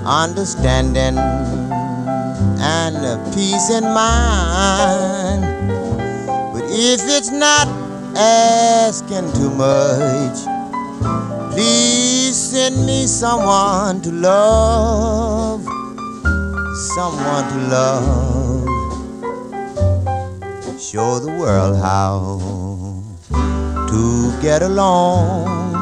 understanding and peace in mind. But if it's not asking too much, please send me someone to love, someone to love. Show the world how to get along.